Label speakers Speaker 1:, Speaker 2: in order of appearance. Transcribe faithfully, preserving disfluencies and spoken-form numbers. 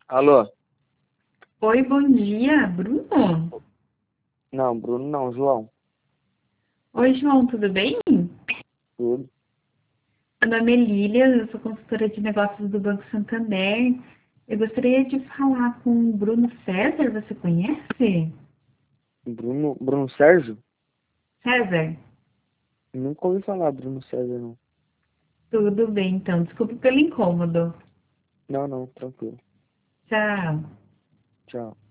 Speaker 1: Alô?
Speaker 2: Oi, bom dia, Bruno?
Speaker 1: Não, Bruno não, João.
Speaker 2: Oi, João, tudo bem?
Speaker 1: Tudo.
Speaker 2: Meu nome é Lília, eu sou consultora de negócios do Banco Santander. Eu gostaria de falar com o Bruno César, você conhece?
Speaker 1: Bruno, Bruno Sérgio?
Speaker 2: César?
Speaker 1: Nunca ouvi falar Bruno César, não.
Speaker 2: Tudo bem, então. Desculpe pelo incômodo.
Speaker 1: Não, não, tranquilo.
Speaker 2: Tchau.
Speaker 1: Tchau.